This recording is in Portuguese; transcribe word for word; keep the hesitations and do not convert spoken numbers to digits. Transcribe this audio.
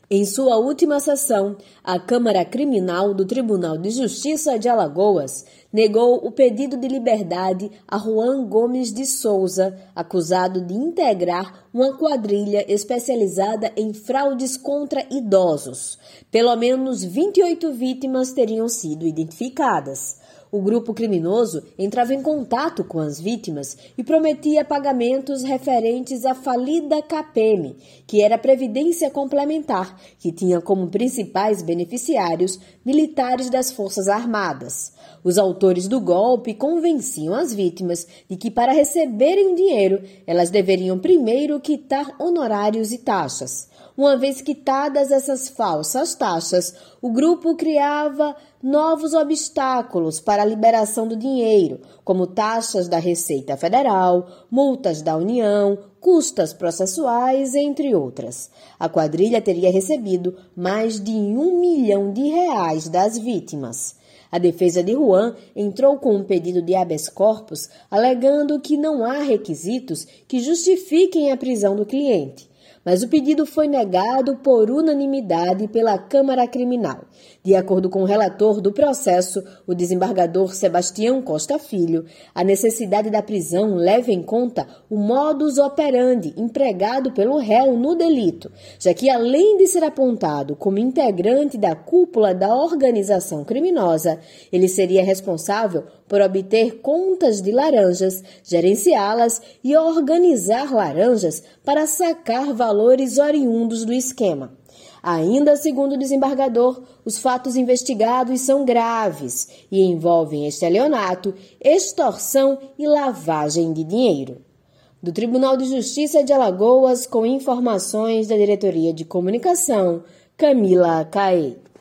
Em sua última sessão, a Câmara Criminal do Tribunal de Justiça de Alagoas negou o pedido de liberdade a Juan Gomes de Souza, acusado de integrar uma quadrilha especializada em fraudes contra idosos. Pelo menos vinte e oito vítimas teriam sido identificadas. O grupo criminoso entrava em contato com as vítimas e prometia pagamentos referentes à falida CAPEM, que era a Previdência Complementar, que tinha como principais beneficiários militares das Forças Armadas. Os autores do golpe convenciam as vítimas de que, para receberem o dinheiro, elas deveriam primeiro quitar honorários e taxas. Uma vez quitadas essas falsas taxas, o grupo criava novos obstáculos para a liberação do dinheiro, como taxas da Receita Federal, multas da União, custas processuais, entre outras. A quadrilha teria recebido mais de um milhão de reais das vítimas. A defesa de Juan entrou com um pedido de habeas corpus, alegando que não há requisitos que justifiquem a prisão do cliente. Mas o pedido foi negado por unanimidade pela Câmara Criminal. De acordo com o relator do processo, o desembargador Sebastião Costa Filho, a necessidade da prisão leva em conta o modus operandi empregado pelo réu no delito, já que, além de ser apontado como integrante da cúpula da organização criminosa, ele seria responsável por obter contas de laranjas, gerenciá-las e organizar laranjas para sacar valores oriundos do esquema. Ainda segundo o desembargador, os fatos investigados são graves e envolvem estelionato, extorsão e lavagem de dinheiro. Do Tribunal de Justiça de Alagoas, com informações da Diretoria de Comunicação, Camila Caê.